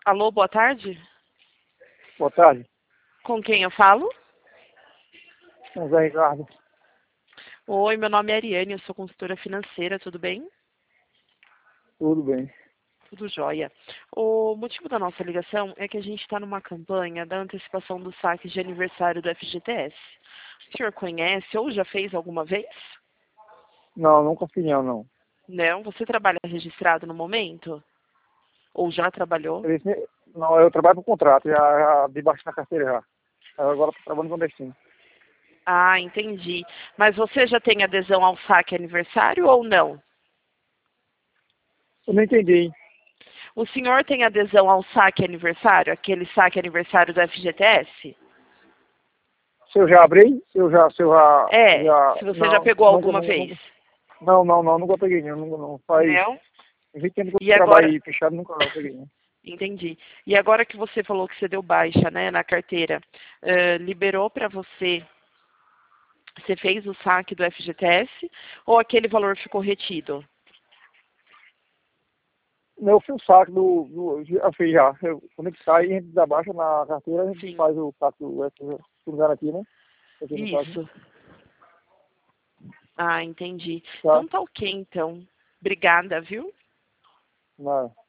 Alô, boa tarde. Boa tarde, Com quem eu falo? com Zé Ricardo. Oi, meu nome é Ariane, eu sou consultora financeira, tudo bem? Tudo bem. Tudo jóia. O motivo da nossa ligação é que a gente está numa campanha da antecipação dos saques de aniversário do FGTS. O senhor conhece ou já fez alguma vez? Não, nunca fiz não. Não? Você trabalha registrado no momento? Ou já trabalhou? Não, eu trabalho por contrato, já debaixo na carteira já. Agora estou trabalhando com destino. Ah, entendi. Mas você já tem adesão ao saque aniversário ou não? Eu não entendi, hein? O senhor tem adesão ao saque aniversário, aquele saque aniversário do FGTS? Se eu já abri, se eu já, Se você já não, pegou nunca, alguma vez. nunca peguei, não faz Não? 20 anos que E eu agora, trabalho fechado, nunca peguei, né? entendi. E agora que você falou que você deu baixa, né, na carteira, liberou para você, você fez o saque do FGTS ou aquele valor ficou retido? Eu fiz o saco eu fiz já. Quando a gente sai, a gente dá baixa na carteira, a gente Sim. faz o saco do garantia, né? Aqui no caso, né? Isso. Ah, entendi. Tá? Então tá ok, então. Obrigada, viu? Não.